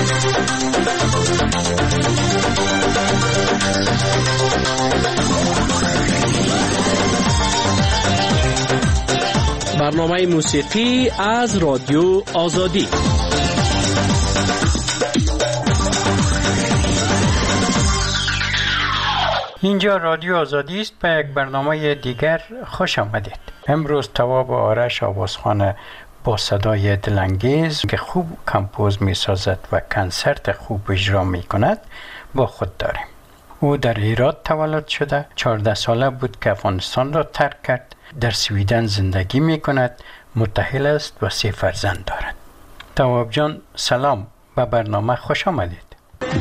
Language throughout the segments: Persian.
برنامه موسیقی از رادیو آزادی. اینجا رادیو آزادی است. به یک برنامه دیگر خوش آمدید. امروز تواب آرش آوازخوان با صدای دلانگیز که خوب کمپوز می سازد و کنسرت خوب اجرا می کند با خود داریم. او در هرات تولد شده، 14 ساله بود که افغانستان را ترک کرد. در سویدن زندگی می کند، متأهل است و 3 فرزند دارد. تواب جان سلام، به برنامه خوش آمدید.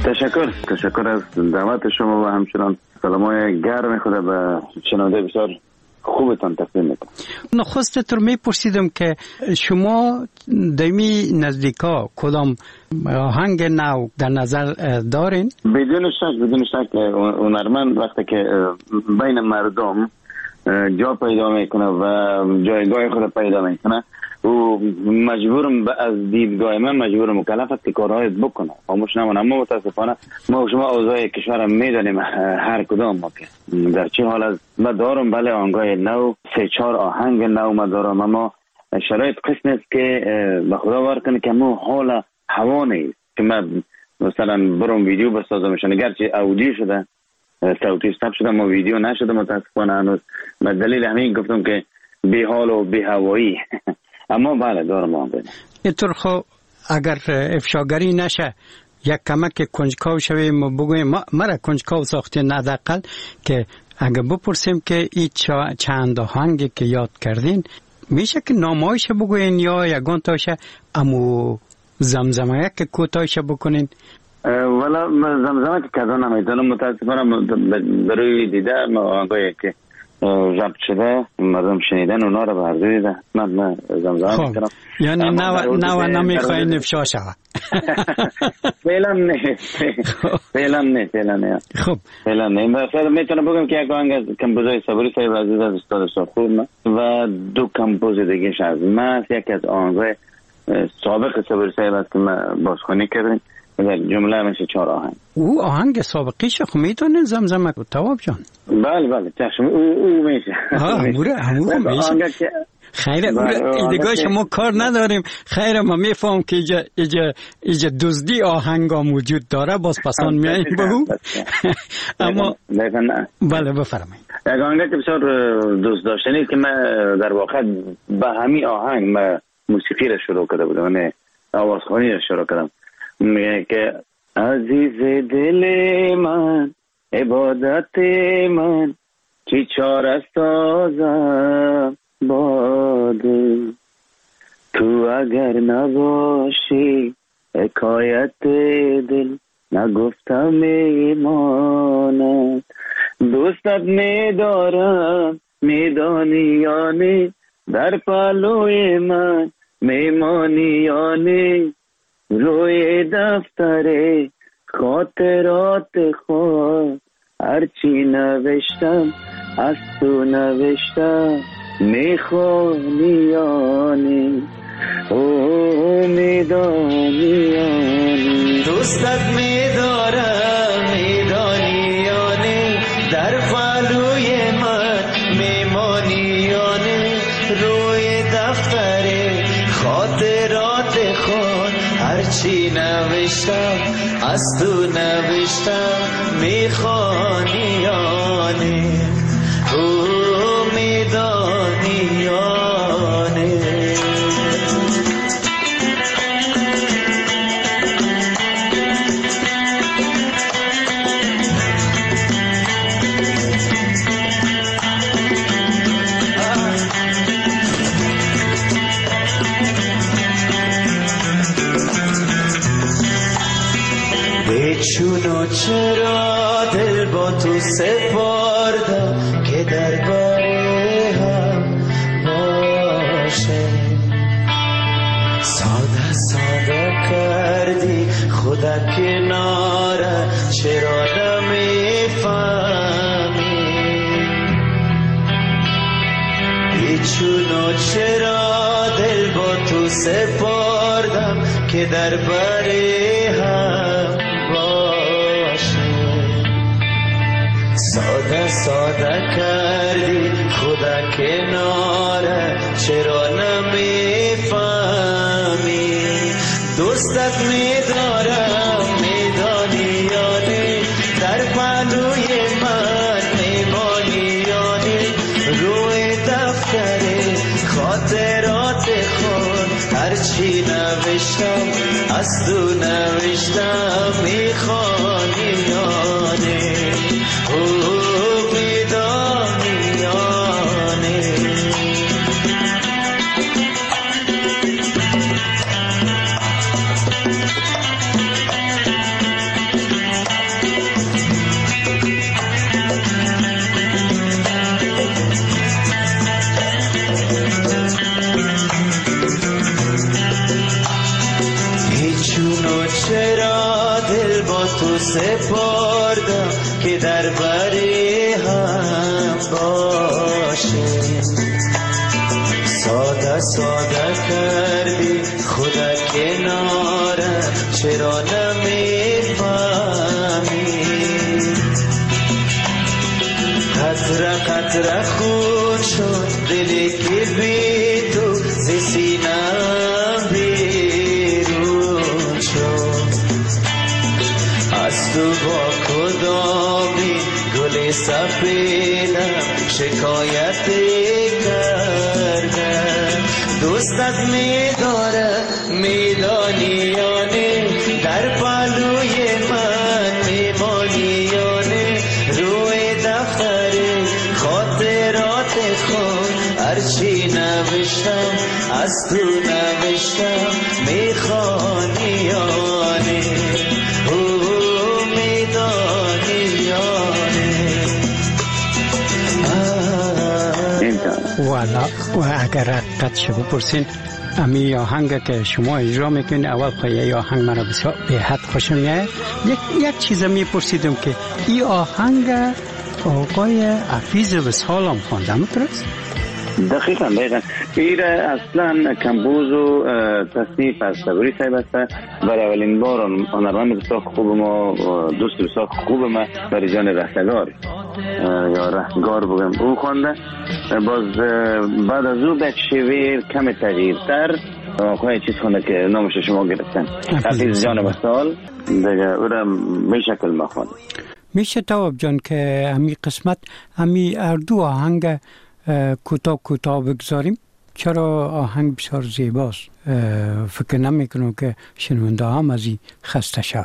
تشکر از دعوت شما و همچنان سلامای گرم خود به شنونده بسیار خوبتان تقدیم میکنم. نخست تر میپرسیدم که شما دمی نزدیکا کدام آهنگ نو در نظر دارین؟ بدون شک هنرمند وقتی که بین مردم جا پیدا میکنه و جایگاه خود پیدا میکنه او مجبورم از دیدگاه من مجبور مکلف است که کارهای بکنه، خاموش نمونه. اما متاسفانه ما و شما اوضاع کشور میدانیم هر کدام ما که در چه حال است. ما دارم بله آهنگای نو 3-4 آهنگ نو ما دارم، اما شرایط قسم است که به خدا بار کنه که مو حال هوا نیست که من مثلا برم ویدیو بسازمشان، اگرچه اودیو شده صوتی ثبت شده ما ویدیو نشده متاسفانه هنوز. به دلیل همین گفتم که بی حال و بی هوایی اما بله دارم آهنگ. اینطور خب اگر افشاگری نشه یک کمک کنجکاو شویم ما بگویم مرا کنجکاو ساختین حداقل که اگر بپرسیم که این چند آهنگی که یاد کردین میشه که نامایش بگوین یا یگان تاشه امو زمزمه که کوتاهش بکنین؟ والا زمزمه که کذا نمیتونم متاسفانه برای دیده آهنگایی که ضبط شده مردم شنیدن اونا رو به عرضه دیده من زمزمه میکنم. یعنی نو نمیخواین افشا شود؟ فعلا نه. خب فعلا نه. مثلا میتونم بگم که یک آهنگ از کمپوزای صبری صاحب عزیز از استاد صافور و 2 کمپوز دیگه از من، یکی از آهنگای سابق صبری صاحب است که من بازخوانی کردیم در جمله میشه 4 آهنگ. او آهنگ سابقیش خب میتونه زمزمه تواب جان؟ بله چشم او میشه. همون میشه. خیره دیگه شما کار نداریم. خیره ما میفهم که ایجا دزدی آهنگ ها موجود داره، باز پسان میاییم به او. اما بله بفرمایید. یک آهنگ که بسیار دوست داشتنی که من در واقع به همین آهنگ من موسیقی را شروع کرده بودم، من آوازخوانی را شروع کردم. میگه که عزیز دل من عبادت من چی چاره سازم باده، تو اگر نباشی حکایت دل نگفتم میماند، دوستت میدارم میدانی یا نه، در پلوی من میمانی یا نه، روی دفتر خاطرات خود هرچی نوشتم از تو نوشتم، میخوانی یا نه، او میدانی یا نه، دوستت میدارم میدانی یا نه، در پلوی من میمانی یا نه، روی دفتر خاطرات خود هرچی نوشتم از تو نوشتم، میخوانی یا نه، او میدانی یا نه. چونو چرا دل با تو سپردم که درباره هم باشه، ساده کردی خدا کناره چرا نمیفهمی، چونو چرا دل با تو سپردم که درباره هم ساده کردی خدا کناره چرا نمیفهمی دوستت میدارم میدانی یعنی در پهلوی من میمانی یعنی روی دفتر خاطرات خود هرچی نوشتم از تو نوشتم میخوانی یعنی سپردم که در بری هم باشه ساده ساده کردی خدا کنارم چرا نمیفهمی قطره قطره خون شد دلی که بی تو زی سینم بیرون شد از تو با کدامی گل سفیدم شکایتی کردم دوستت میداره میدانی یعنی در پهلوی من میمانی یعنی روی دفتر خاطرات خود هرچی نوشتم از تو نوشتم میخوانی یعنی و اگر حقیقت شو بپرسین امی آهنگ که شما اجرا میکنید اول پایه آهنگ مرا بسیار به حد خوشم میاد یک چیز میپرسیدم که این آهنگ آقای حفیظ وصال هم خوانده میتونست؟ دقیقا این اصلا کمبوز و تصنیف از صبری صاحب است. برای اولین بار هنرمند بسیار خوب ما دوست بسیار خوب ما برای جان رستگار یا رستگار بگم او خونده. باز بعد از او به شیوه کم تغییرتر آقای چیز خونده که نامش شما گرفتن حفیظ جان وصال دیگه او را به شکل ما خونده. میشه تواب جان که همی قسمت همی اردو آهنگ کوتاه بگذاریم چرا آهنگ بسیار زیباست فکر نمیکنم که شنونده هم از این خسته شود.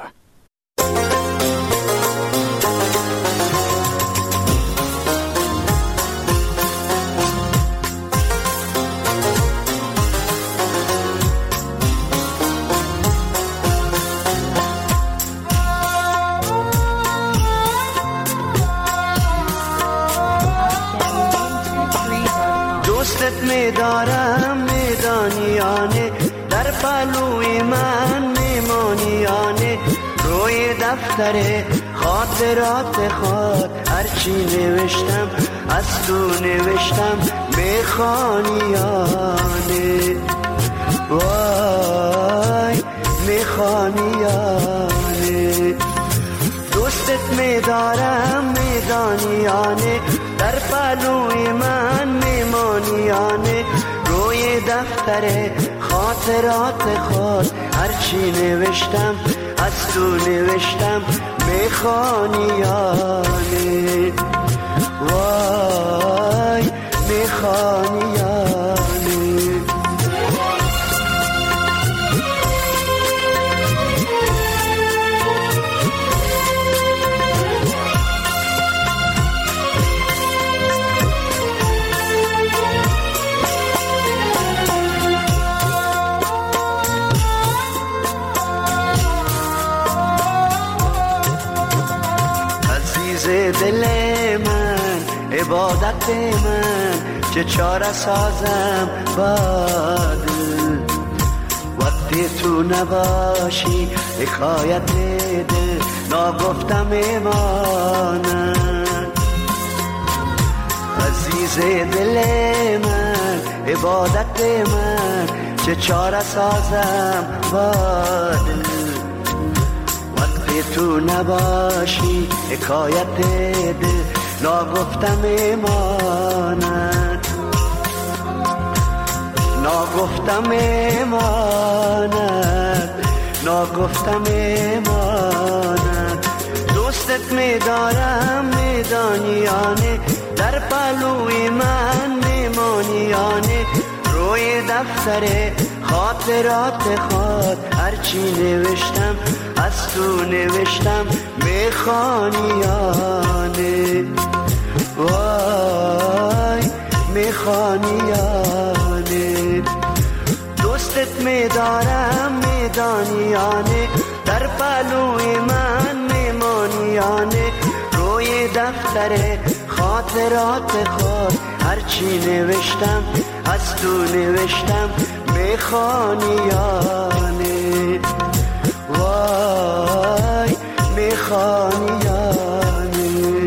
میدارم میدانیانه در پهلوی من میمانیانه روی دفتر خاطرات خود هرچی نوشتم از تو نوشتم میخوانیانه وای میخوانیانه دوستت میدارم میدانیانه در پهلوی من میمانیانه روی دفتر خاطرات خود هرچی نوشتم از تو نوشتم میخوانیانه وای میخوانیانه دل من عبادت من چه چاره سازم باد وقتی تو نباشی حکایت دل ناگفتم ایمانم عزیز دل من عبادت من چه چاره سازم باد تو نباشی حکایت دل ناگفتم ایمانت، ناگفتم ایمانت، ناگفتم ایمانت. دوستت میدارم میدانیانه، در پهلوی من میمانیانه. روی دفتر خاطرات خود هرچی نوشتم از تو نوشتم میخوانیانه. وای میخوانیانه. دوستت میدارم میدانیانه، در پهلوی من میمانیانه. روی دفتر خاطرات خود هرچی نوشتم از تو نوشتم میخوانیانه. وای میخوانیانه.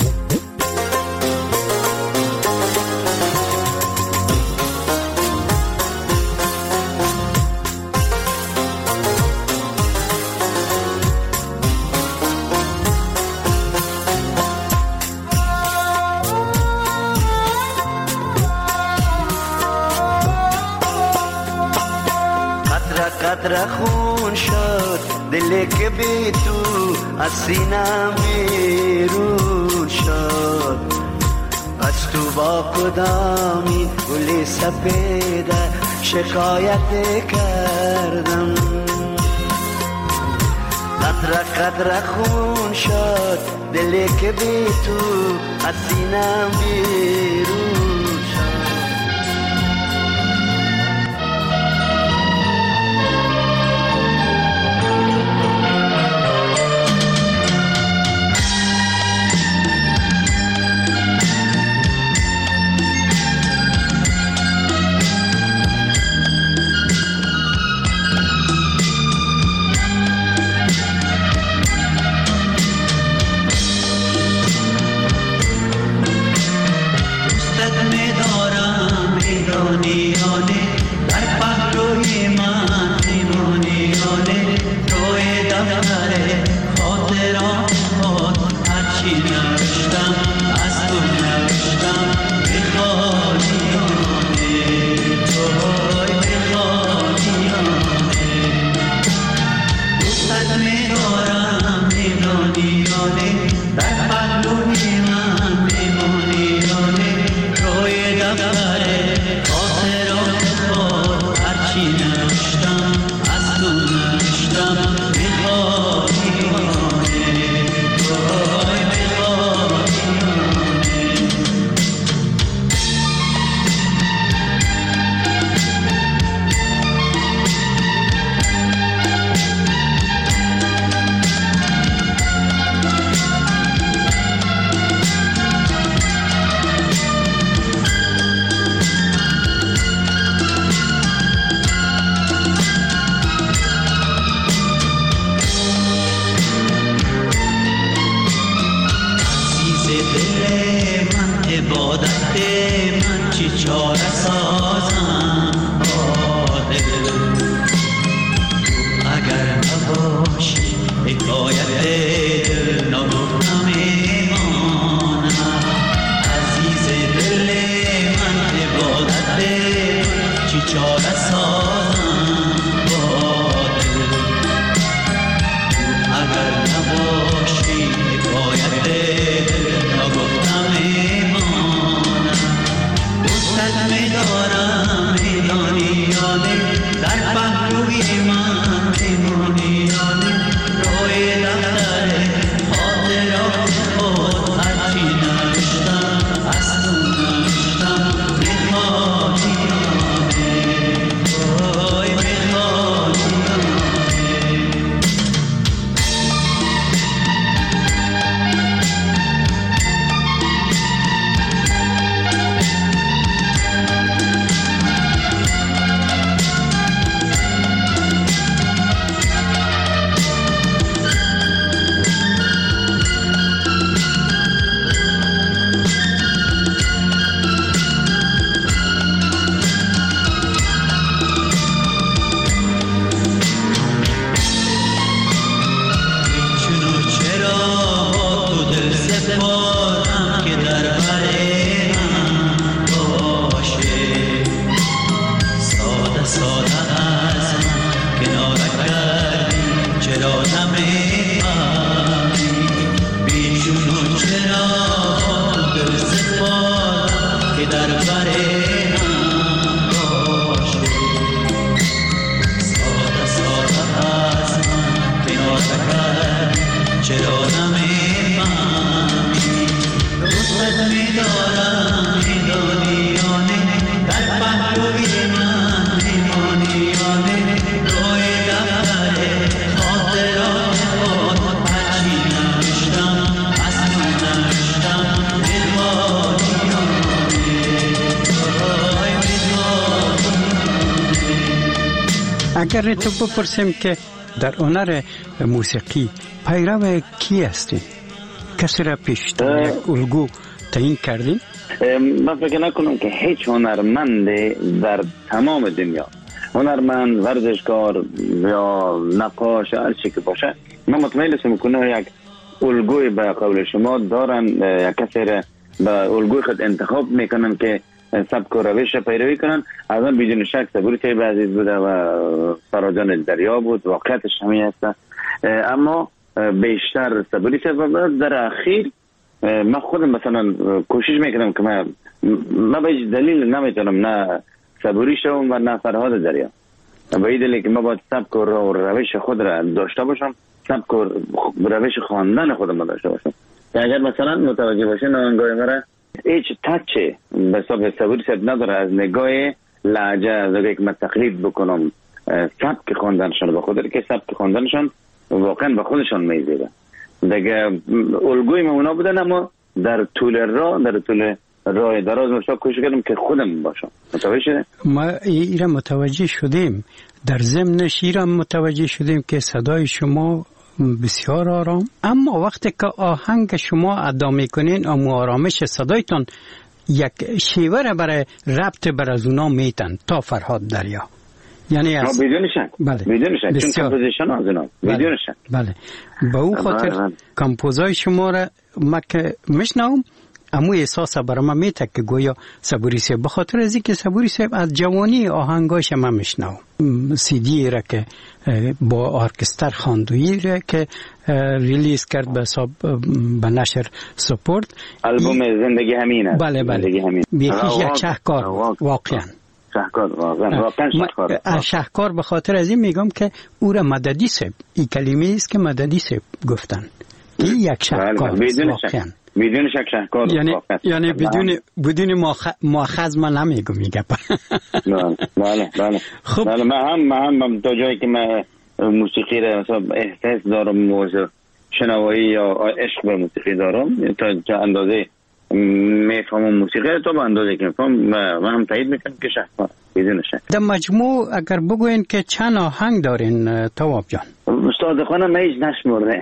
قطره خون شد دلی که بی تو از سینم بیرون شد. از تو با کدامین گلی سپیده شکایت کردم. قطره قطره خون شد دلی که بی تو از سینم بیرون. اگر تو بپرسیم که در هنر موسیقی پیرو کی هستی؟ کسی را پیشتر یک الگو تعیین کردین؟ من فکر نکنم که هیچ هنرمند در تمام دنیا، هنرمند، ورزشکار یا نقاش هر چی که باشه، من مطمئن هستم که یک الگوی به قول شما دارن، یک کسی را به الگوی خود انتخاب میکنن که سبک و روش پیروی کنن. از آن بدون شک صبوری صاحب عزیز بوده و فراجان دریا بود، واقعیتش همین هست. اما بیشتر صبوری صاحب. در اخیر من خودم مثلا کوشش میکنم که من به هیچ دلیل نمیتونم نه صبوری شوم و نه فرهاد دریا. به این دلیل که من باید سبک و روش خود را داشته باشم، سبک و روش خواندن خودم داشته باشم. اگر مثلا متوجه باشین آهنگای مرا هیچ تچه به حساب صبوری صاحب نداره از نگاه لهجه، از نگاه که من تقلید بکنم سبک خواندنشان به خود که سبک خواندنشان واقعا به خودشان میزیده دیگه. الگوی ما اونا بودن، اما در طول راه دراز مشتاق کوشش کردم که خودم باشم. متوجه شده؟ ما ایران متوجه شدیم، در ضمنش ایران متوجه شدیم که صدای شما بسیار آرام، اما وقتی که آهنگ شما ادا میکنین اما آرامش صدایتان یک شیوه را برای ربط بر از اونا میتن تا فرهاد دریا. یعنی از بدون شک، بله، بدون شک، چون کمپوزیشن از اونا بدون شک. بله، به اون خاطر کمپوزای شما را ما که میشنوم امو احساس برای من میته که گویا صبوری صاحب، به خاطر از اینکه صبوری صاحب از جوانی آهنگاش من میشنوم. سی دی را که با ارکستر خواندویی را که ریلیز کرد به حساب به نشر سپورت، البوم زندگی همینه. بله بیخیش یک شهکار واقعا شهکار. به خاطر از این میگم که او را مددی صاحب، این کلمه است که مددی صاحب گفتن، این یک شهکار واقعا بدون شک شهکار. یعنی بدون مؤاخذ من نمیگم میگم. بله. خب من هم تا جایی که من موسیقی را احساس دارم و شنوایی یا عشق به موسیقی دارم، تا اندازه میفهمم موسیقی را، تا به اندازه که میفهمم من هم تایید میکنم که شهکار بدون شک. در مجموع اگر بگوین که چند آهنگ دارین تواب جان؟ صادقانه من هیچ نشمرده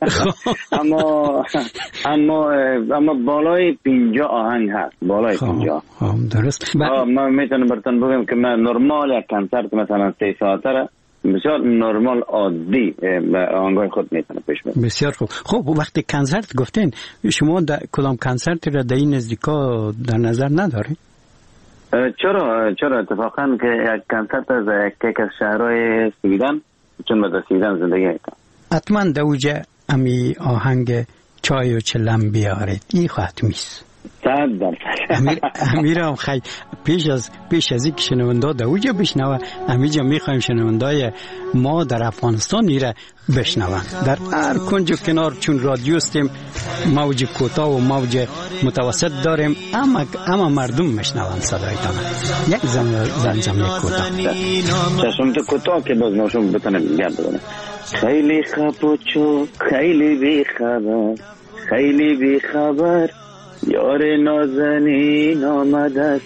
اما بالای 50 آهنگ هست، بالای 50. درست. من میتونم براتون بگم که من نرمال یک کنسرت مثلا 3 ساعته را بسیار نرمال عادی آهنگای خود میتونم پیش برم. بسیار خوب. خب وقتی کنسرت گفتین، شما کدام کنسرت را در این نزدیکا در نظر ندارید؟ چرا اتفاقا که یک کنسرت از یک از شهرهای سویدن، چون من در سویدن زندگی میکنم، حتما دوجه امی آهنگ چای و چلم بیارید، این حتمیست. 100%. امیرم خیلی پیش از این که شنونده دوجه بشنوه، امیجا میخوایم شنونده ما در افغانستان ایره بشنوه در هر کنج و کنار، چون رادیو استیم، موج کوتاه و موج متوسط داریم، اما مردم میشنون صدایتان. یک زمزمه کوتاه چشم تو کوتاه که باز ناشون بتونم گرد بکنم. خیلی خپوچو، خیلی بی خبر، خیلی بی خبر، یار نازنین آمده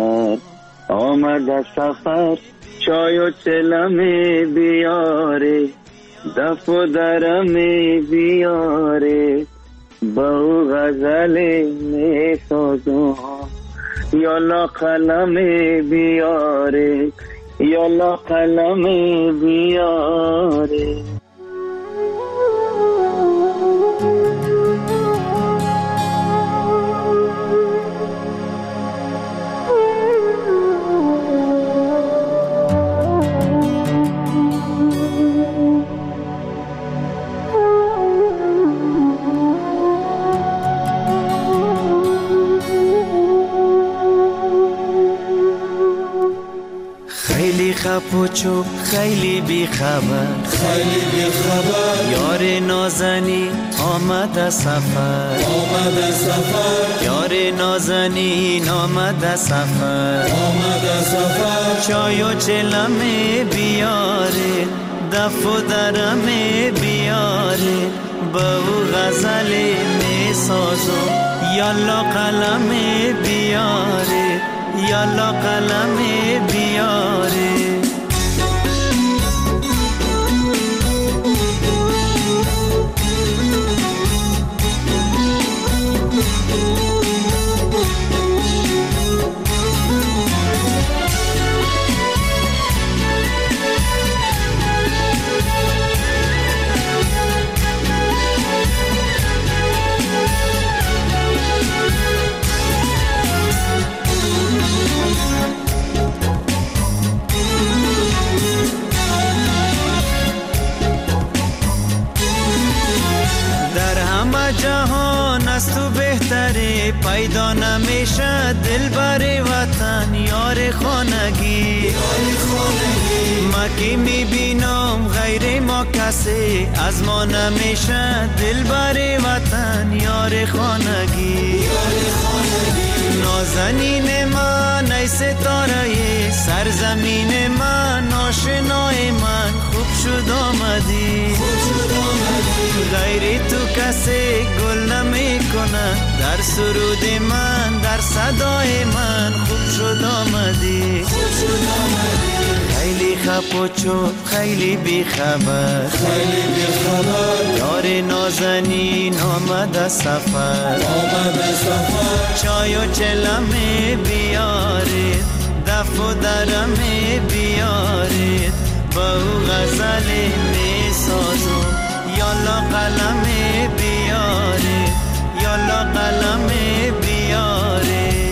سفر، چای و چلمی بیاره، دف و درمی بیاره، با غزل می سازم، یالا قلمی بیاره، یالا قلمی بیاره. پچو خیلی بی خبر یار نازنی آمد سفر یار نازنین آمد سفر چای و چلمه بیاره دف و درمه بیاره با او غزل می سازم یالا قلم بیاره یالا قلم بیاره جهان از تو بهتره پیدا نمیشه دلبر وطن یار خانگی ما که میبینم غیر ما کسی از ما نمیشه دلبر وطن یار خانگی نازنین من ای ستاره سرزمین من آشنای من خوب شد آمدی غیر تو کسی گل نمی کنه در سرود من در صدای من خوب شد آمدی خیلی خپ و چوب خیلی بی خبر یار نازنین آمد سفر چای و چلمه بیارید دف و درمه بیارید با او غزل می سازم یالا قلم بیارید یالا قلم بیارید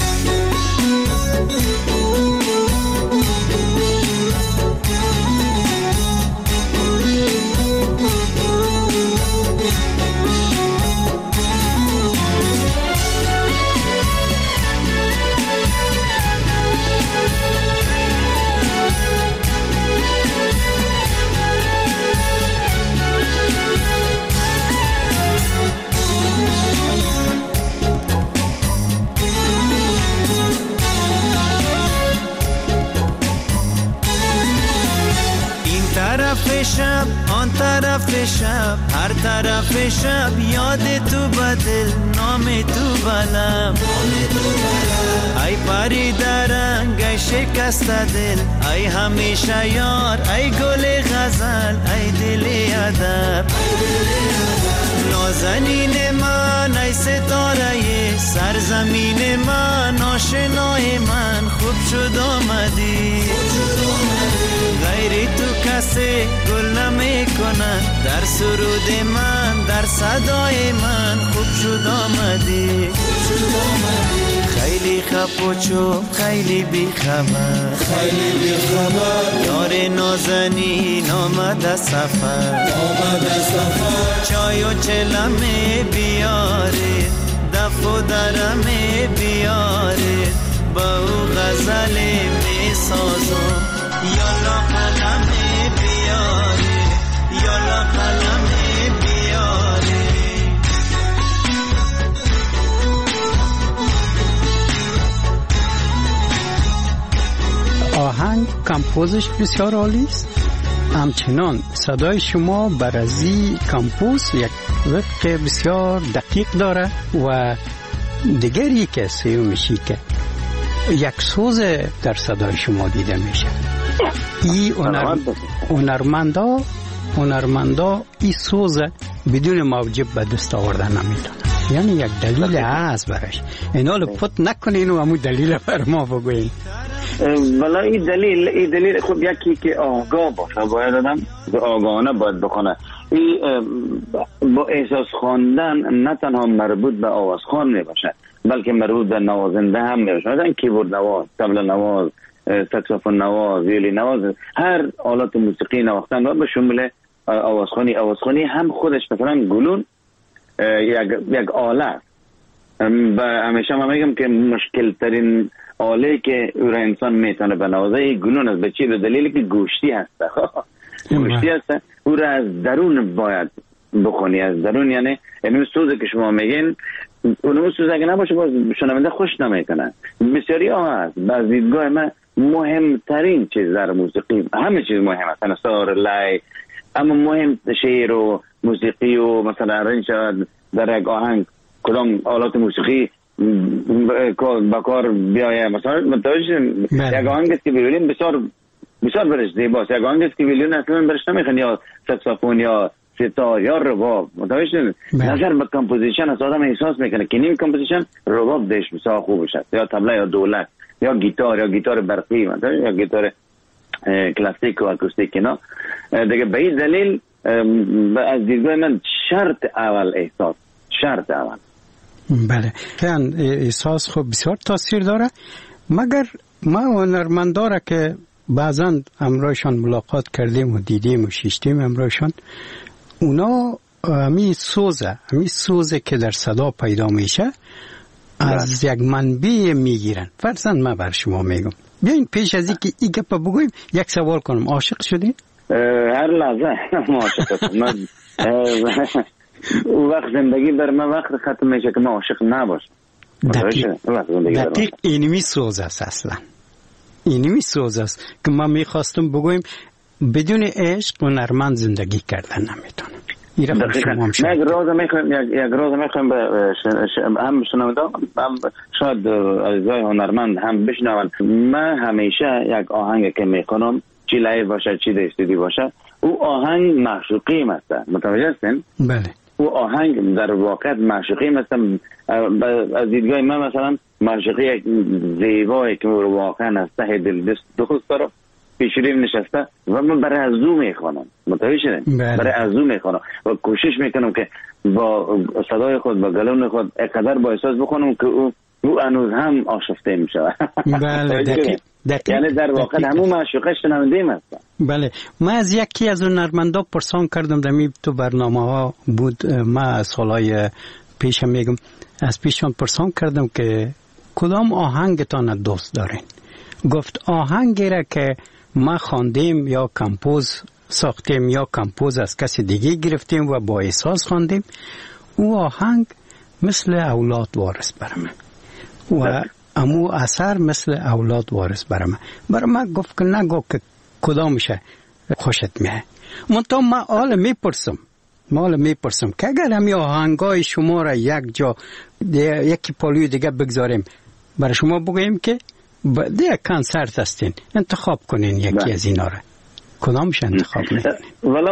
شب آن طرف شب هر طرف شب یاد تو بدل نام تو بلم ای پری درنگ ای شکست دل ای همیشه یار ای گل غزل ای دل ادب نازنین من ای ستاره سرزمین من آشنای من خوب شد آمدی غیر تو کسی گل نمی کنن در سرود من در صدای من خوب شد آمدی خیلی خپ و چوب خیلی بی خبر یار نازنین آمد سفر چای و چلمه بیاره دف و درمه بیاره با او غزل می سازم یالا قلم بیاره یالا قلم بیاره آهنگ کمپوزش بسیار عالی است. همچنان صدای شما بر از این کمپوز یک وقت بسیار دقیق داره و دیگر یک سیو میشی که یک سوز در صدای شما دیده میشه. این هنرمندا این سوز بدون موجب به دست آوردن نمیتونه. یعنی یک دلیل هست برش. اینا رو پت نکنین و همون دلیل بر ما بگوین. ولی این دلیل خب یکی که آگاه باشه، باید آدم آگاهانه باید بخونه. این با احساس خواندن نه تنها مربوط به آوازخوان میباشه بلکه مربوط به نوازنده هم میباشه. مثلا کیبورد نواز، طبل نواز، ساکسوفون نواز، ویولی نواز، هر آلات موسیقی نواختن و به شمول آوازخوانی هم خودش مثلا گلون یک آله است. همیشه من میگم که مشکل ترین آله که او را انسان میتونه بنوازه گلون است. به چی؟ به دلیلی که گوشتی هست. گوشتی هست، او را از درون باید بخونی، از درون. یعنی این سوزه که شما میگین، اون سوز اگه نباشه باز شنونده خوش نمیکنه. بسیاری ها هست. از دیدگاه من مهمترین چیز در موسیقی، همه چیز مهم است، نصار لای، اما مهم شعر و موسیقی و مثلا رنج در یک آهنگ کدام آلات موسیقی با کار بیایه. مثلا متوجه یک آهنگ است که ویولین بسیار برش زیباست، یک آهنگ است که ویولین اصلا برش نمیخواد، یا ساکسوفون یا ستار یا رباب. متوجه نظر به کمپوزیشن است. آدم احساس میکنه که نیم کمپوزیشن رباب دش بسیار خوب شد، یا طبله یا دولت یا گیتار برقی، یا گیتار کلاسیک و اکوستیک. اینا دیگه به این دلیل از دیدگاه من شرط اول احساس، شرط اول. بله، احساس خوب بسیار تاثیر داره. مگر ما هنرمندا که بعضا امروزشان ملاقات کردیم و دیدیم و شیشتیم امروزشان، اونا همی سوزه که در صدا پیدا میشه از یک منبع میگیرن. فرضاً من بر شما میگم، بیاین پیش از اینکه این گپ بگویم یک سوال کنم. عاشق شدین؟ هر لحظه ما عاشق هستم. وقت زندگی بر من وقت ختم میشه که ما عاشق نباشم. دقیق اینمی سوز است. اصلا اینمی سوز است که ما میخواستم بگویم بدون عشق هنرمند زندگی کردن نمیتونه. یک روز میخوایم هم شنونده هم شاید عزیزای هنرمند هم بشنون. من همیشه یک آهنگ که میکنم، چی لایو باشه چی استودیو باشه، او آهنگ معشوقی است. متوجه هستین؟ بله. او آهنگ در واقع معشوقی است. از دیدگاه من مثلا معشوقی یک زیبایی که واقعا از ته دل دوست داره، پیشریم نشسته و من برای از او میخوانم. متوجه شدین؟ برای از او میخوانم و کوشش میکنم که با صدای خود، با گلون خود اقدر با احساس بخونم که او هنوز هم آشفته میشه. بله، دقیق. یعنی در واقع همون معشوقه شنوندیم هستن. بله، من از یکی از هنرمندا پرسان کردم، دمی تو برنامه ها بود، من سالهای پیش میگم، از پیشان پرسان کردم که کدام آهنگتان دوست دارین؟ گفت آهنگی را که ما خواندیم یا کمپوز ساختیم یا کمپوز از کسی دیگه گرفتیم و با احساس خواندیم، او آهنگ مثل اولاد وارث برام و امو اثر مثل اولاد وارث برای من گفت که نگو که کدامشه خوشت میه. منطقه ما حالا میپرسم که اگر همی آهنگای شما را یک جا یکی پالوی دیگه بگذاریم برای شما بگویم که دیگه کنسرت هستین، انتخاب کنین یکی از اینا را، کدامش انتخاب میکنین؟ والا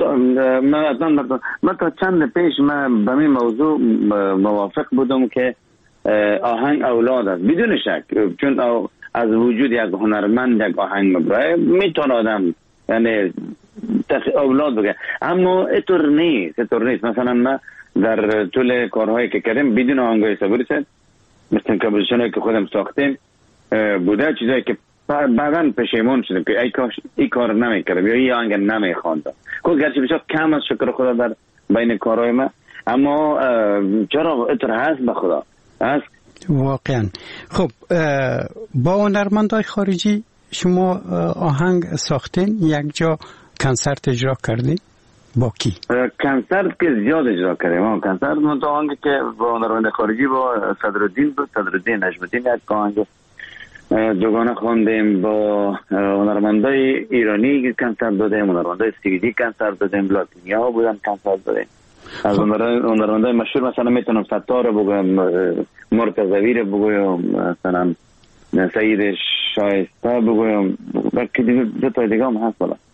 من تا چند پیش من به این موضوع موافق بودم که آهنگ اولاد است بدون شک، چون از وجود یک هنرمند یک آهنگ مبرای میتونه آدم یعنی اولاد بگه، اما اینطور نیست. مثلا من در طول کارهایی که کردیم بدون آهنگای صبوری است، مثل کمپوزیشنایی که خودم ساختیم بوده، چیزایی که بعداً پشیمون شدم که ای کاش این کار نمیکردم یا این آهنگ نمیخواندم. گرچه بسیار کم از شکر خدا در بین کارهای من، اما چرا اینطور هست؟ به خدا هست واقعا. خب با هنرمندای خارجی شما آهنگ ساختین، یک جا کنسرت اجرا کردین؟ با کی؟ کنسرت که زیاد اجرا کردیم. کنسرت من تو آهنگ که با هنرمند خارجی با صدرالدین بود، صدرالدین نجم‌الدین، یک آهنگ دوگانه خواندیم. با هنرمندای ایرانی کنسرت دادیم، هنرمندای سوئدی کنسرت دادیم، لاتینیا بودن کنسرت دادیم. از هنرمندای مشهور مثلا میتونم ستار بگویم، مرتضوی رو بگویم، مثلا سعید شایسته بگویم، بلکه دو تا دیگه هم هست. بالا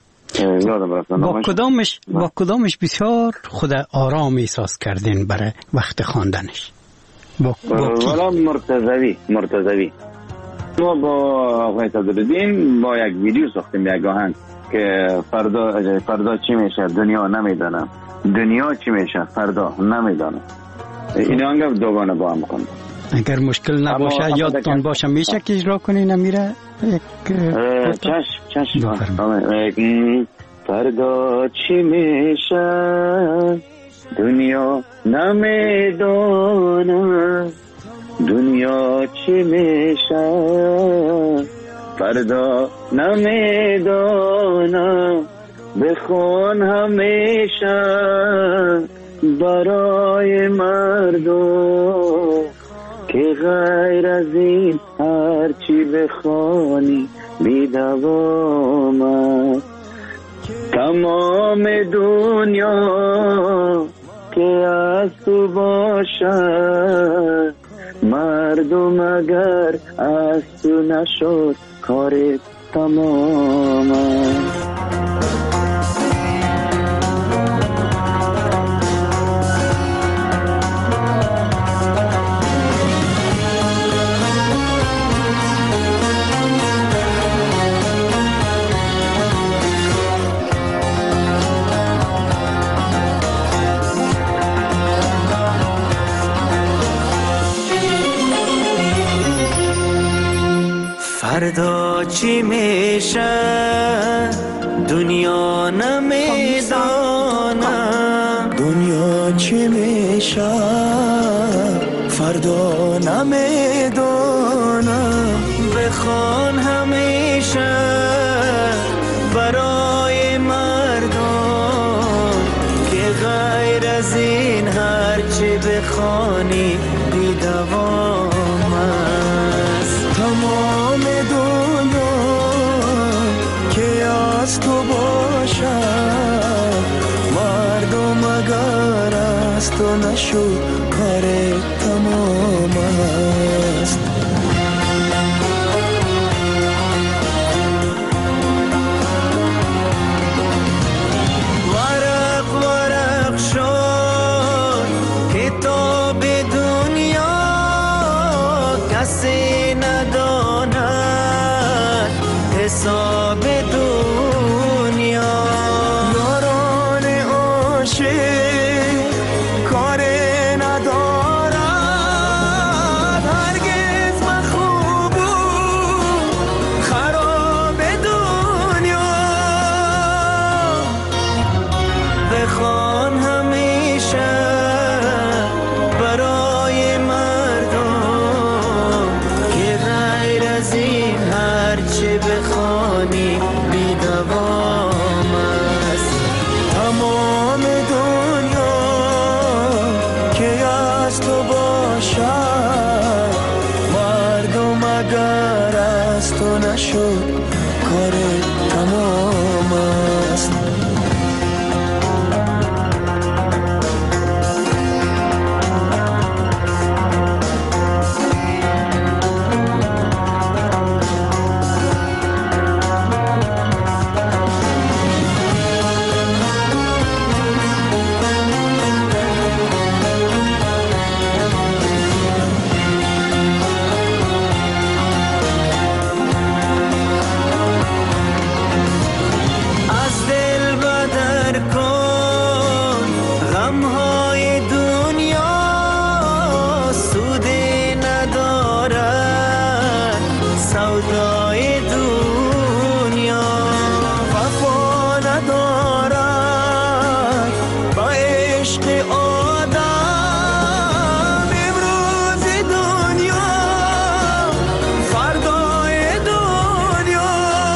با کدامش بسیار خود آرام احساس کردین برای وقت خواندنش؟ والا مرتضوی ما با آقای صدرالدین با یک ویدیو ساختیم، یک آهنگ که فردا چی میشه دنیا نمیدانم، دنیا چی میشه فردا نمیدانم. این آهنگ دوگانه با هم کنیم. اگر مشکل نباشه یادتان باشه میشه که اجرا کنین امیره؟ چشم. فردا چی میشه دنیا نمیدانم، فردا نمیدانم، بخوان همیشه برای مردم که غیر از این هرچی بخوانی بی دوام است. تمام دنیا که از تو باشد، مردم اگر از تو نشد کارت تمام است. فردا چی میشه دنیا نمیدانم، دنیا چی میشه فردا نمیدانم، بخوان همیشه برای مردم که غیر از این هرچی بخوانی بی دوام است. تمام دنیا که از تو باشد، مردم اگر از تو نشد کار تمام است. ورق ورق شد کتاب دنیا، کسی نداند حساب دنیا. یاران عاشق کار ندارد، هرگز مخوب و خراب دنیا. بخوان همیشه برای مردم که غیر از این هرچی بخوانی بی دوام است. تمام دنیا که از تو باشد، مردم اگر از تو نشد کار تمام است. از دل بدر کن غمهای دنیا، سودی ندارد سودای دنیا. وفا ندارد با عشق آدم، امروز دنیا فردای دنیا.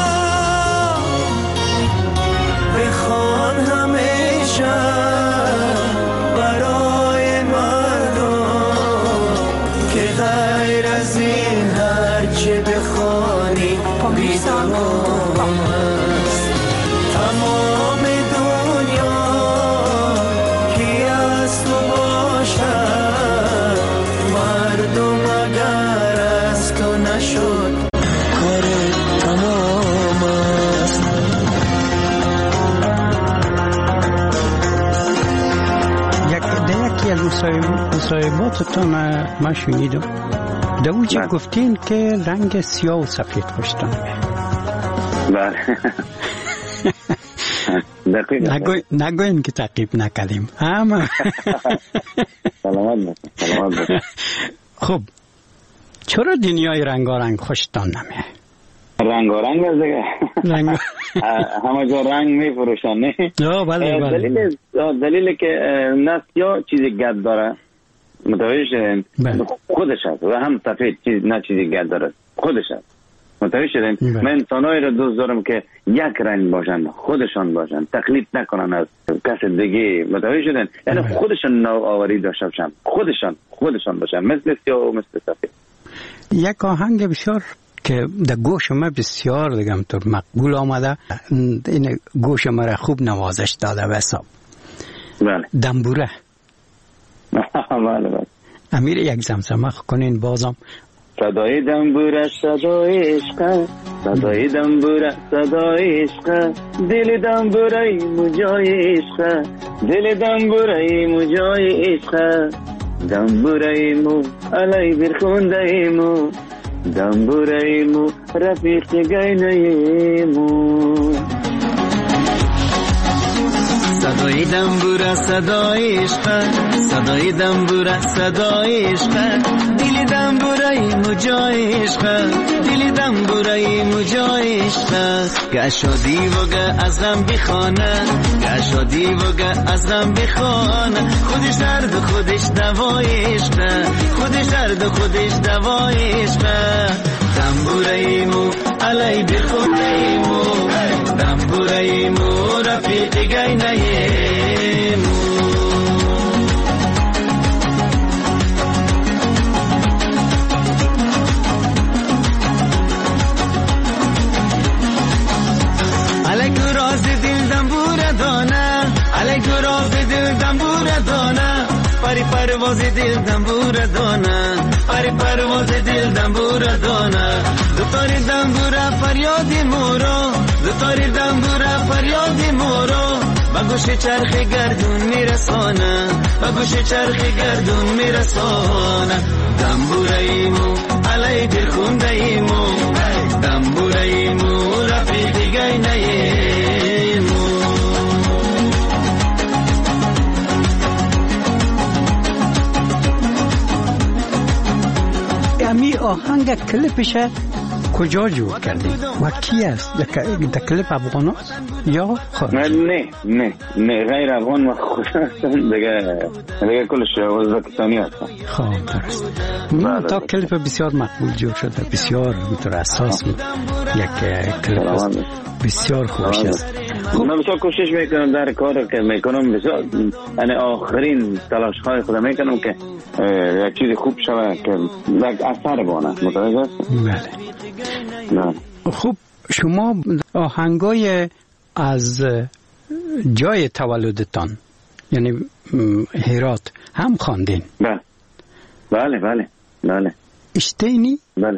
بخوان همیشه برای مردم که غیر از این هرچی بخوانی بی دوام است. تمام دنیا که از تو باشد، مردم اگر از تو نشد کار تمام است. یکی از مصاحباتتون ما شنیدم در اوجه گفتین که رنگ سیاه و سفید خوشتون بله. دقیقا نگوین که تعقیب نکردیم اما سلامت باشه. خب چرا دنیای رنگارنگ خوشتون نمیه؟ رنگارنگ است دیگه. همه جا رنگ میفروشن نه؟ بله. دلیل که نه سیاه چیزی گرد داره، متوجه شدین؟ خودش هست، و هم سفید چیز نه چیزی گرد داره، خودش هست. متوجه شدین؟ من انسانایی رو دوست دارم که یک رنگ باشن، خودشان باشن، تقلید نکنن از کس دیگه. متوجه شدین؟ یعنی خودشان نوآوری داشته باشن، خودشان باشن، مثل سیاه و مثل سفید. یک آهنگ بسیار که در گوش ما بسیار دیگه همطور مقبول آمده، این گوش ما را خوب نوازش داده به حساب. بله. دنبوره. بله. امیر یک زمزمه کنین بازم. صدای دنبوره صدای عشق، صدای دنبوره صدای عشق، دل دنبوره مجای عشق، دل دنبوره مجای عشق، دنبوره مو علی برخونده مو، دنبوره مو رفیق گینه مو. صدای دنبوره صدای عشق، صدای دنبوره صدای عشق، دل دنبوره مجای عشق، دل دنبوره مجای عشق. گشادی وگه ازم بخانه، گشادی وگه ازم بخانه، خودش درد خودش دوای عشق، خودش درد خودش دوای عشق. دنبوره مو علی بخونه مو، دنبوره مو رفیق گینه مو. علی راز دل دنبوره دانه، علی راز دل دنبوره دانه، پری پرواز دل دنبوره دانه، پری پرواز دل دنبوره دانه. دوتاری دنبوره فریاد مورو، دوتاری دنبوره فریاد مورو، با گوش چرخ گردون میرسانه، با گوش چرخ گردون میرسانه. دنبوره ایمو علی دل خونده ایمو، دنبوره ایمو رفیق گینه ایمو. امی آهنگ کلیپشه کجا جور کردی و کی است؟ در کلیپ افغان هست یا خارج؟ نه غیر افغان و خود هستم دیگه کلش ازبکستانی هستم. خب درست. تا کلیپ بسیار مقبول جور شده، بسیار بطور اساس یک کلیپ است بسیار خوش است. من بسیار کوشش میکنم در کار که میکنم، بسیار یعنی آخرین تلاش های خودم میکنم که یک چیز خوب شود که یک اثر بانه. متوجه است؟ بله. خوب، شما آهنگای از جای تولدتان یعنی هرات هم خواندین؟ بله. اشتینی؟ بله.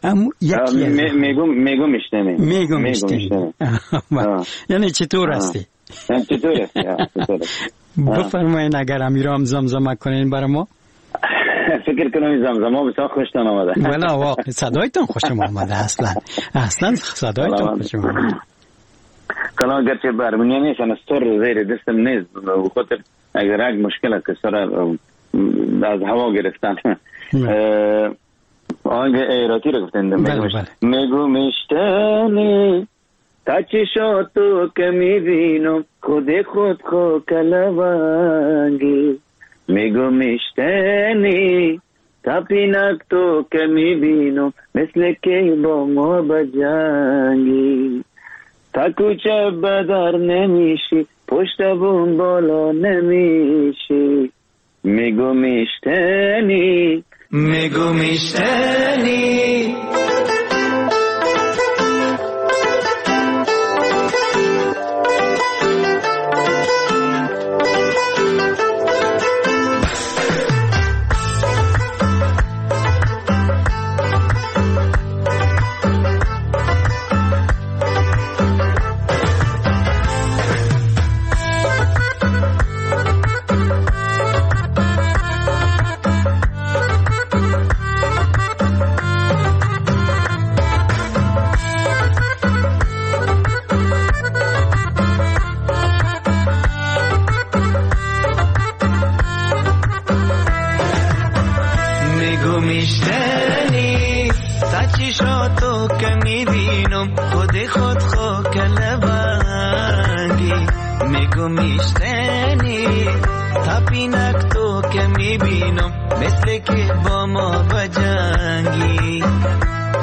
میگم اشتینی. یعنی چطور هستی؟ چطور هستی؟ بفرمایین اگر امیرام زمزمه کنین برای ما. فکر کنم زمزمه بسیار خوشتان آمده. والا واقعا صدایتان خوشم آمده. اصلا صدایتان خوشم آمده. کلا گرچه برمونیه نیست، انا ستر زیر دستم نیست، بخاطر اگر یک مشکل است که سر از هوا گرفتن. آهنگ ایراتی رو گفتن. میگو میشتنی تا چشاتو که میبینم خود خو کلوانگی، میگو میشتنی تا پینک تو که میبینم مثل که با ما بجنگی، تا کوچه بدر نمیشی پشت بون بالا نمیشی، میگو میشتنی میگو میشتنی.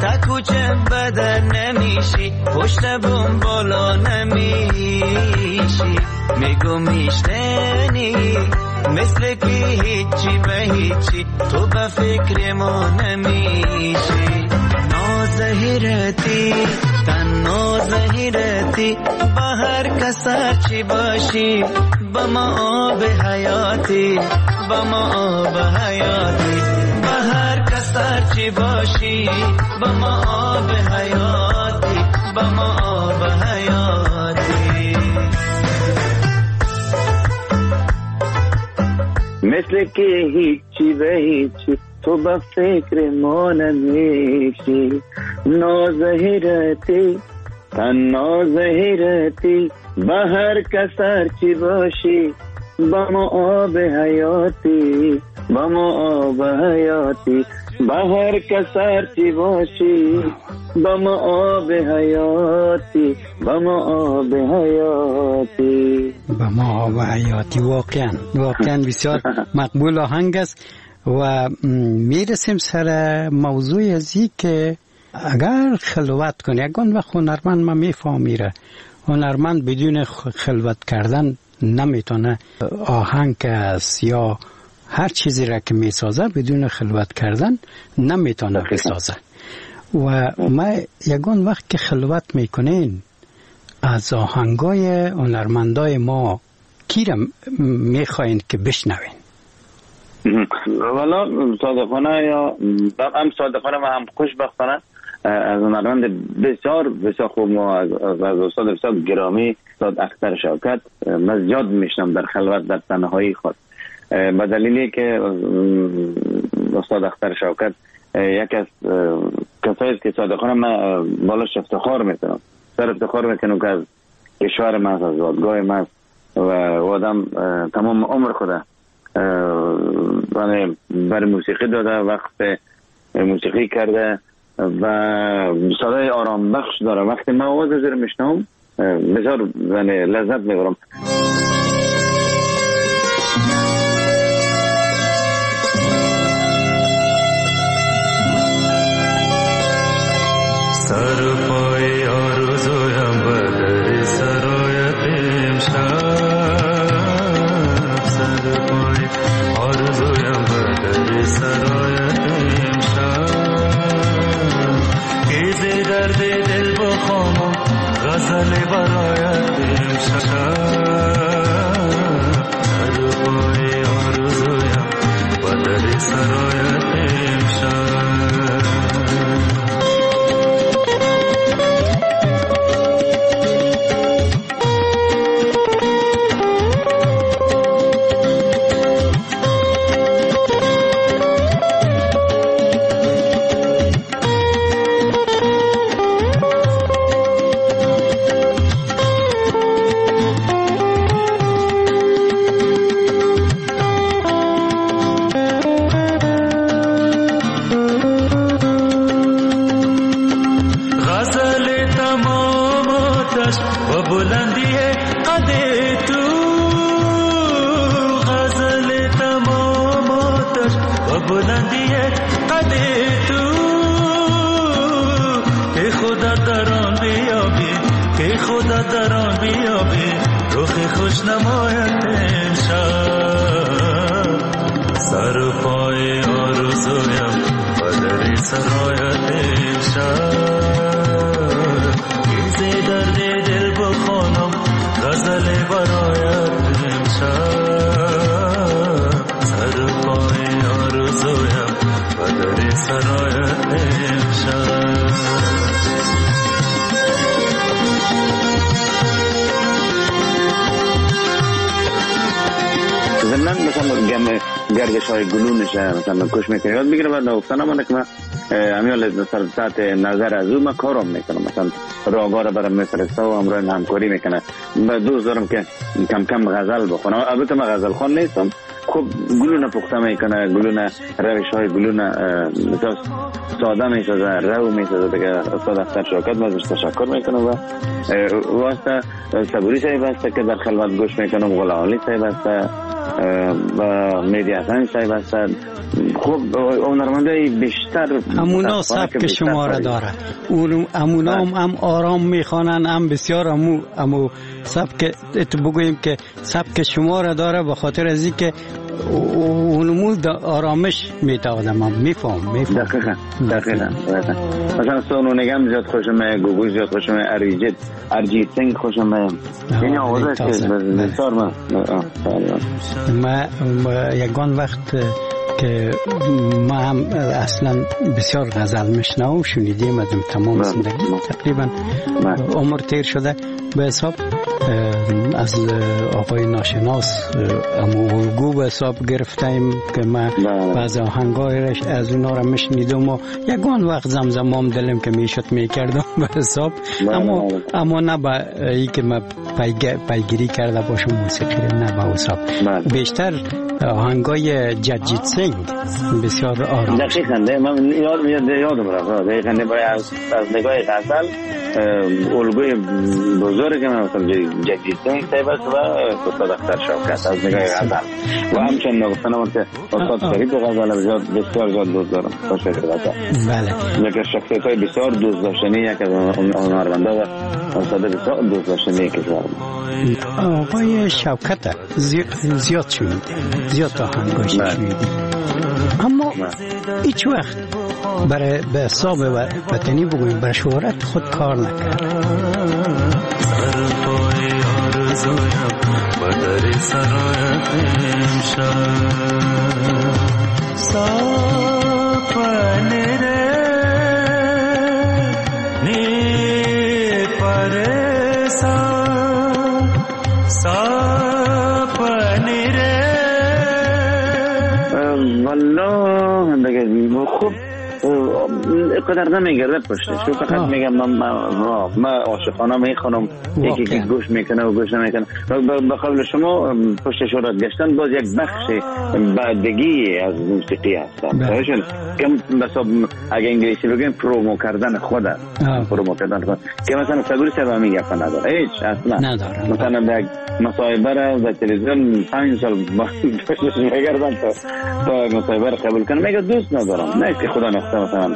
تکوچم بدن نمیشی پشت بوم بالا نمیشی میگو میشتنی مثل که هیچی به هیچی تو به فکر ما نمیشی نازهیرتی تنها زهیرتی با هر کسر چی باشی با ما آب حیاتی با ما آب حیاتی با هر کسر چی باشی با ما آب حیاتی با ما آب حیاتی مثل که هیچی به هیچی تو به فکر ما نمیشی نازهیرتی تنها زهیرتی با هر کسر چی باشی با ما آب حیاتی با ما آب حیاتی با هر کسر چی باشی با ما آب حیاتی با ما آب حیاتی با ما آب حیاتی. واقعا بسیار مقبول آهنگ است و میرسیم سر موضوع ازی که اگر خلوت کنی اگه وقت هنرمند ما میفهمیره هنرمند بدون خلوت کردن نمیتونه آهنگ است یا هر چیزی را که میسازه بدون خلوت کردن نمیتونه بسازه و ما یگان وقت که خلوت میکنین از آهنگای هنرمندای ما کی را میخواین که بشنوین؟ والا صادقانه یا هم صادقانه و هم خوشبختانه از هنرمند بسیار بسیار خوب ما از استاد بسیار گرامی استاد اختر شوکت من زیاد میشنم در خلوت در تنهایی خود به دلیلی که استاد اختر شوکت یک از کسایی که صادقانه من بالاش افتخار میکنم سر افتخار میکنم که از کشور من از زادگاه من و آدم تمام عمر خوده برای موسیقی داده وقت موسیقی کرده و صدای آرام بخش داره وقتی من آواز زیر میشنم بسیار لذت میبرم سر پای آرزویم بدر سرایت امشب سر پای آرزویم بدر سرایت امشب کیزی درد دل بخوانم غزل برایت امشب سر پای آرزویم بدر سرایت امشب گردش های گلو میشه مثلا کش میکنه یاد میگیره بعد نوفتانه منه که من امیال تحت نظر از او من کارم میکنم مثلا راگاه را برام میفرسته و همراه همکاری میکنه دوست دارم که کم کم غزل بخونم البته من غزل خوان نیستم خوب گلو پخته میکنه گلو روش های گلو ساده میسازه رو میسازه دیگه استاد اختر شوکت من ازش تشکر میکنم و واسطه صبوری صاحب هسته که در خلوت گوش میکنم غلام علی صاحب هسته و مهدی حسن صاحب هستن. خب هنرمندای بیشتر همونا سبک شما را داره، همونا هم آرام میخوانن، هم بسیار همو سبک بگوییم که سبک شما را داره، به خاطر از این که اونمو آرامش میده آدم هم میفهم. دقیقا مثلا سونو نگم زیاد خوشم، گوگو زیاد خوشم، ارجیت سنگ خوشم. این آوازه که بسیار من یکان وقت که ما هم اصلا بسیار غزل میشنوم، شنیدیم از تمام زندگی تقریبا عمر تیر شده به حساب از آقای ناشناس امورگو به حساب گرفتیم که ما بعض آهنگایش از اونا را میشنیدم و یکان وقت زمزمام دلم که میشد میکردم به حساب، اما نه به ای که ما پیگیری کرده باشم موسیقی نه به حساب. بیشتر آهنگای جگجیت سنگ بسیار آرام. دقیقاً من یادم رفت دقیقاً از نگاه غزل الگوی بزرگ من مثلا جگجیت سنگ صاحب است و استاد اختر شوکت از نگاه غزل و همچنین نگفتنم که استاد شریف غزل بسیار زیاد دوست دارم. استاد غزل بله یک شخصیت‌های بسیار دوست داشتنی، یک از هنرمندا و استاد بسیار دوست داشتنی کشور. آقای شوکت زیاد شنیدیم، زیاد آهنگاش شنیدیم، اما هیچ وقت برای به حساب وطنی بگوییم برای شهرت خود کار نکرد. سرپای آرزویم بدر سرایت امشب سپنه نی پرسان سپنه والله دیگه خوب قدر نمیگرده پشتش، تو فقط میگم من عاشقانه میخونم، یکی گوش میکنه و گوش نمیکنه. به قول شما پشت شهرت گشتن باز یک بخش بعدگی از موسیقی هست. کم بساب اگه انگلیسی بگیم پرومو کردن خود که مثلا سگوری سبا میگه نداره هیچ اصلا نداره. مثلا به مصاحبه را در تلویزیون 5 سال پشتش میگردن تا مصاحبه را قبول کنه، میگه دوست ندارم. نه که خدا نخواسته مثلا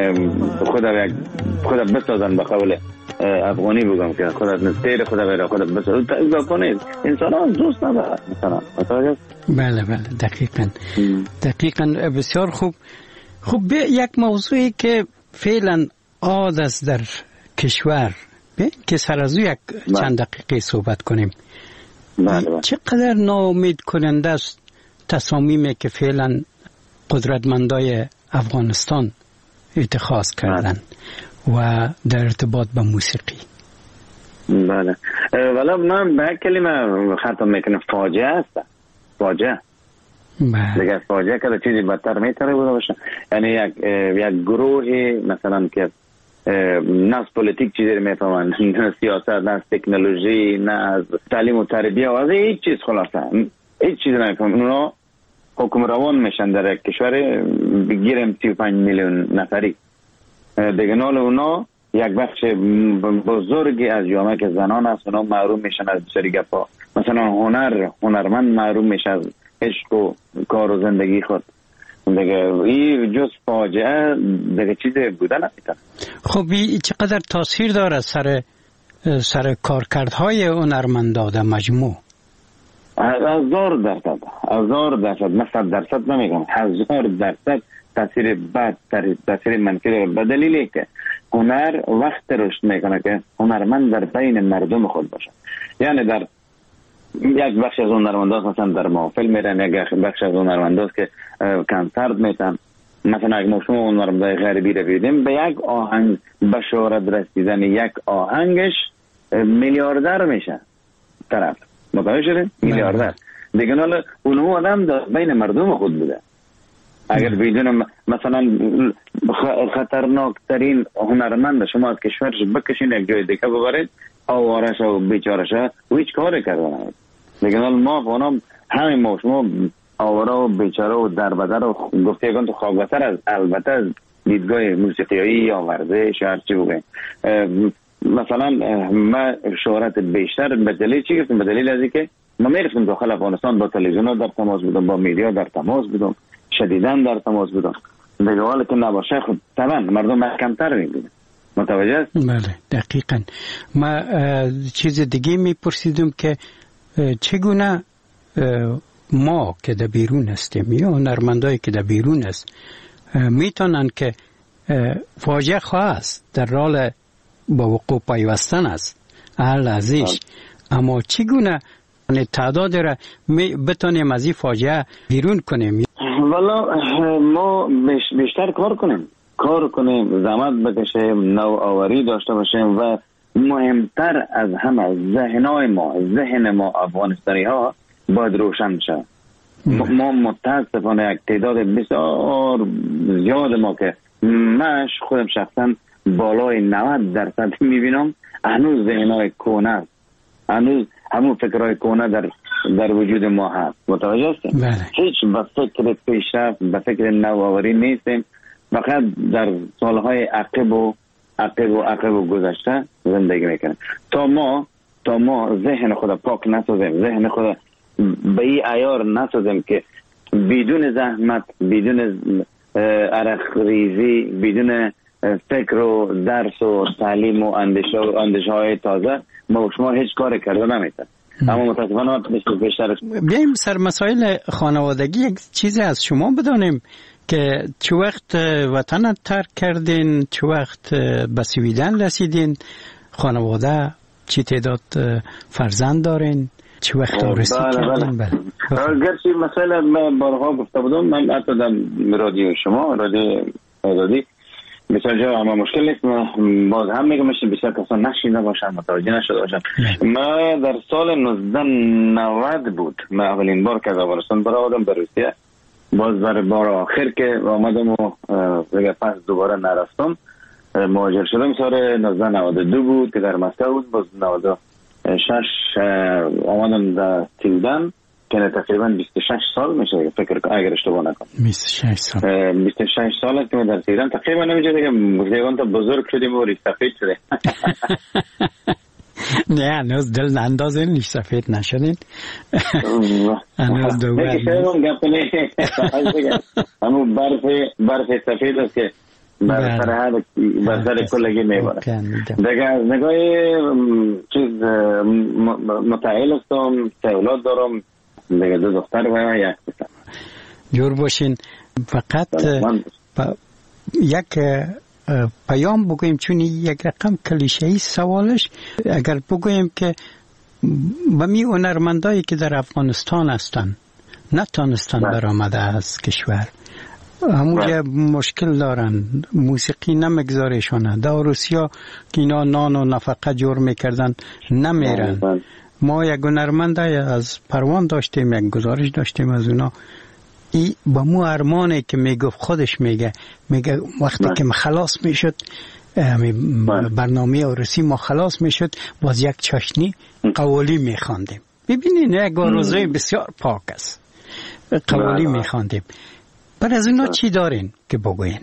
خدا بسازن به قول افغانی بگم که خدا نستیر خدا غیر خدا بسازن تا کنید انسان ها دوست ندارن مثلا. بله دقیقاً بسیار خوب. یک موضوعی که فعلا عاد است در کشور که سر از یک چند دقیقه صحبت کنیم. چقدر ناامید کننده است تصامیمی که فعلا قدرتمندای افغانستان اتخاذ کردن و در ارتباط با موسیقی. بله ولی من به کلمه ختم میکنم فاجعه است. فاجعه دیگه فاجعه که چیزی بدتر میتونه بوده باشه. یعنی یک گروه مثلا که نه از پولیتیک چیزی رو میفهمن، نه سیاست، نه از تکنولوژی، نه از تعلیم و تربیه و از هیچ چیز خلاصه هیچ چیزی نمیفهمن. اونا حکم روان میشن در یک کشور بگیرم 35 میلیون نفری. دیگه نال اونا یک بخش بزرگی از جامعه که زنان است اونا محروم میشن از بسیاری گپا. مثلا هنرمند محروم میشه از عشق و کار و زندگی خود. دیگه این جز فاجعه دیگه چیزی بوده نمیتونه. خب این چقدر تاثیر داره سر کارکردهای هنرمندا در مجموع؟ 1000%، نه 100% نمیگم، 1000% تاثیر بد، تاثیر منفی داره. به دلیلی که هنر وقت رشد میکنه که هنرمند در بین مردم خود باشه. یعنی در یک بخش از هنرمنداست مثلا در محفل میرن، یک بخش از هنرمنداست که کنسرت میتن. مثلا اگه ما شما هنرمندای غربی رو بیدیم به یک آهنگ به شهرت رسیدن یک آهنگش میلیاردر میشه طرف. متوجه شدید؟ میلیاردر. دیگه حالا اونو آدم در بین مردم خود بوده. اگر بدون مثلا خطرناکترین هنرمند شما از کشورش بکشین یک جای دیگه ببرید آوارش و بیچارش و هیچ کاری کردن. دیگه ما فانم همین ما شما آواره و بیچاره و دربدر و گفته یکان تو خوابتر از البته از دیدگاه موسیقیایی یا ورزش یا هرچی بگویم. مثلا من شهرت بیشتر به دلیل چی گفتم؟ به دلیل از اینکه ما میرفتیم داخل افغانستان، با تلویزیون در تماس بودم، با میدیا در تماس بودم، شدیداً در تماس بودم. دیگه حالا که نباشه خب طبعا مردم محکم‌تر می‌بینن. متوجه است؟ بله دقیقاً. ما چیز دیگه میپرسیدم که چگونه ما که در بیرون هستیم یا هنرمندایی که در بیرون است میتونن که فاجعه خواست در حال با وقوع پیوستن است هر لحظهش، اما چگونه تعداد را بتونیم از این فاجعه بیرون کنیم؟ والا ما بیشتر کار کنیم، زحمت بکشیم، نوآوری داشته باشیم و مهمتر از همه ذهن ما افغانستانی ها باید روشن شد. ما متاسفانه یک تعداد بسیار زیاد ما که من خودم شخصا بالای 90% میبینم هنوز ذهنهای کهنه است، هنوز همون فکرهای کهنه در وجود ما هست. متوجه هستیم؟ هیچ به فکر پیشرفت، به فکر نوآوری نیستیم، فقط در سالهای عقب و گذشته زندگی میکنیم. تا ما ذهن خود پاک نسازیم، ذهن خود به این عیار نسازیم که بدون زحمت، بدون عرق ریزی، بدون فکر و درس و تعلیم و اندیشه های تازه ما شما هیچ کار کرده نمیتونیم. اما متاسفانه بیشتر بیایم سر مسائل خانوادگی یک چیزی از شما بدانیم که چه وقت وطن ترک کردین، چه وقت به سویدن رسیدین، خانواده چی تعداد فرزند دارین، چه وقت آرزو کردین؟ گرچه مسئله من بارها گفته بودم، من حتی در رادیو شما، رادیو آزادی بسیار جا اما مشکل نیست، باز هم میگم بسیار کسان نشیده باشن، متوجه نشده باشن. ما در سال 1990 بود من اولین بار که از افغانستان برآمدم به روسیه، باز برای بار آخر که آمدم و دیگه پس دوباره نرفتم، مهاجر شدم سال 1992 بود که در مسکو بود، باز 96 آمدم در سویدن که تقریبا 26 سال میشه فکر کنم اگر اشتباه نکنم. 26 سال است که من در ایران تقریبا نمیشه دیگه دیگه تا بزرگ شدیم و ریش سفید شده. نه هنوز دل نندازین ریش سفید نشدین. هنوز دوباره همون برف سفید است که بر سر کلگی میباره. دیگه از نگاه چیز متعهل هستم، 3 اولاد دارم، دیگه 2 دختر و 1 پسر. جور باشین. فقط یک پیام بگویم، چون یک رقم کلیشه‌ای سوالش، اگر بگویم که به می هنرمندایی که در افغانستان هستن نتانستن برآمده از کشور، همونجا مشکل دارن، موسیقی نمیگذارشونه، در روسیا که اینا نان و نفقه جور میکردن نمیرن. ما یک هنرمندای از پروان داشتیم، یک گزارش داشتیم از اونا، ای با مو ارمانه که میگفت، خودش میگه وقتی که ما خلاص میشد برنامه عروسی ما خلاص میشد، باز یک چاشنی قوالی میخواندیم. ببینین یک آرزوی بسیار پاک است، قوالی میخواندیم. بر از اونا چی دارین که بگوین؟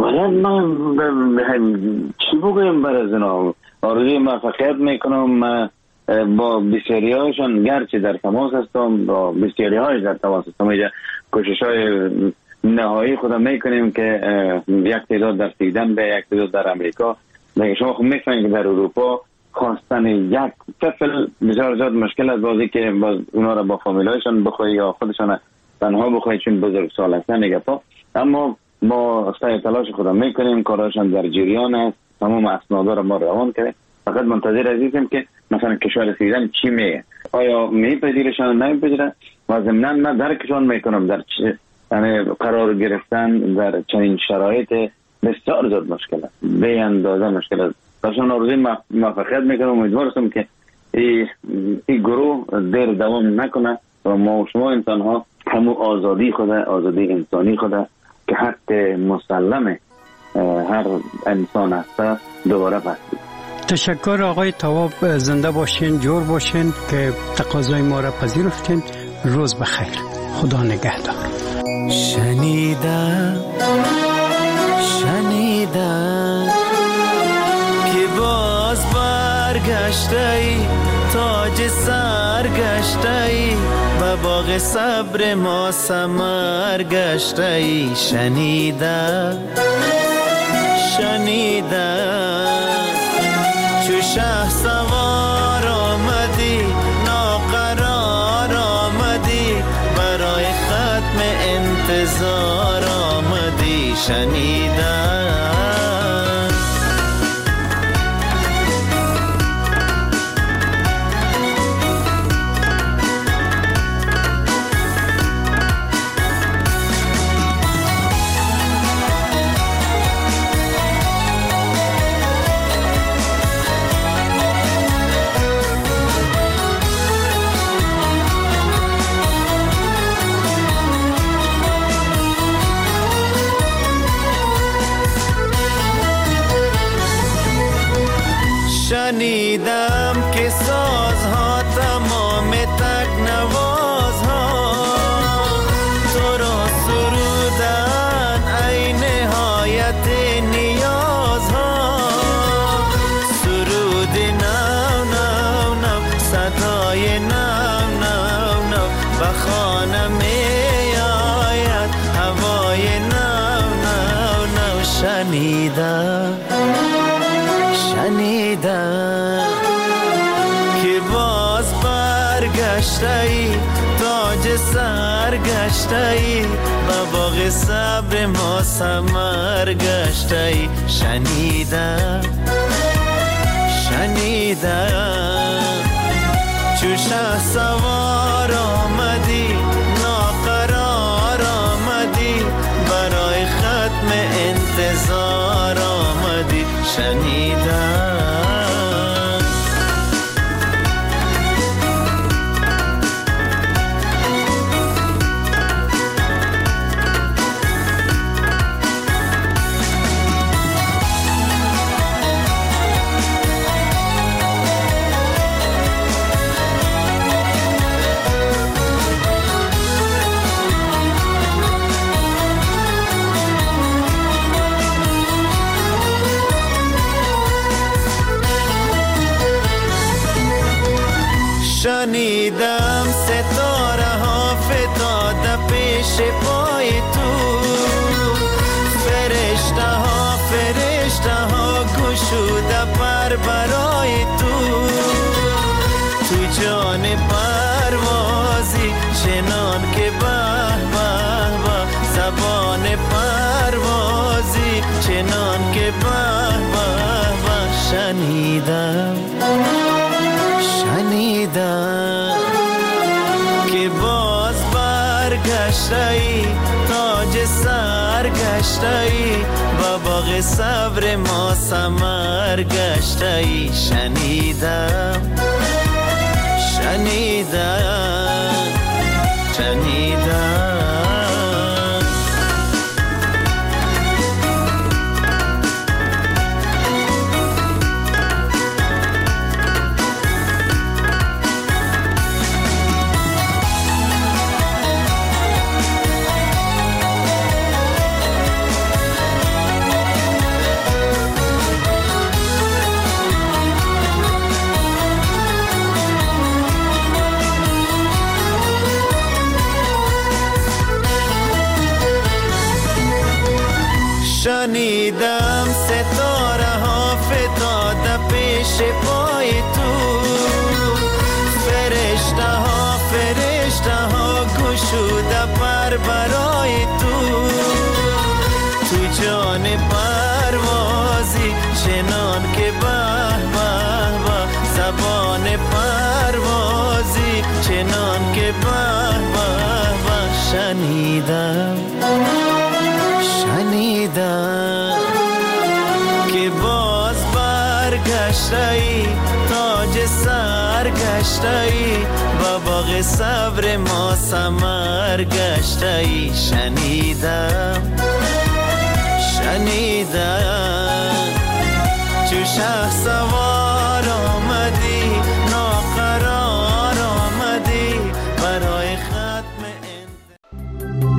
من چی بگویم بر از اونا؟ آرزوی موفقیت میکنم، با بسیاری هایشان گرچه در تماس هستم، با بسیاری هایش در تماس هستم. اینجا کوشش های نهایی خودم میکنیم که یک تعداد در سویدن به، یک تعداد در امریکا. دیگه شما خود میفهمید که در اروپا خواستن یک طفل بسیار زیاد مشکل است، بازی که باز اونا را با فامیل هایشان بخواه یا خودشان تنها بخواه چون بزرگ سال هستن دیگه. اما ما سعی تلاش خودم میکنیم، کارهاشان در جریان است، تمام اسنادا را ما روان کردیم، فقط منتظر عزیزیم که مثلا کشور سویدن چی میگه، آیا میپذیرشان نمیپذیرن، و ضمناً من درکشان میکنم در یعنی قرار گرفتن در چنین شرایط بسیار زیاد مشکل است، به اندازه مشکل است. برشان آرزوی موفقیت میکنم، امیدوارم که این گروه دیر دوام نکنه و ما و شما انسان ها همون آزادی انسانی خود که حق مسلم هر انسان است دوباره پس بید. تشکر آقای تواب، زنده باشین، جور باشین که تقاضای ما را پذیرفتین. روز بخیر، خدا نگهدار. شنیدم که باز برگشتی، تاج سر گشتی، باغ صبر ما ثمر گشته ای شنیدم چو شه سوار آمدی ناقرار آمدی برای ختم انتظار آمدی شنیدم شنیدم که سازها تمام تکنوازها تو را سرودن ای نهایت نیازها سرود نو نو نو صدای نو نو نو بخانه می آید هوای نو نو نو شنیدم که باز برگشته ای تاج سر گشته ای با باغ صبر ما ثمر گشته ای شنیدم چو شه سوار آمدی ناقرار آمدی برای ختم انتظار آمدی شنیدم شنیدم ستاره ها فتاده پیش پای تو فرشته ها گشوده پر برای تو جان پروازی چنان که به به به زبان پروازی چنان که به به به شنیدم که باز برگشته ای تاج سر گشته ای و باغ صبر ما ثمر گشته ای شنیدم شنیدم ستاره ها فتاده پیش پای تو فرشته ها گشوده پر برای تو جان پروازی چنان که به به به زبان پروازی چنان که به به به شنیدم که باز برگشته ای تاج سر گشته ای و باغ صبر ما ثمر گشته ای شنیدم چو شه سوار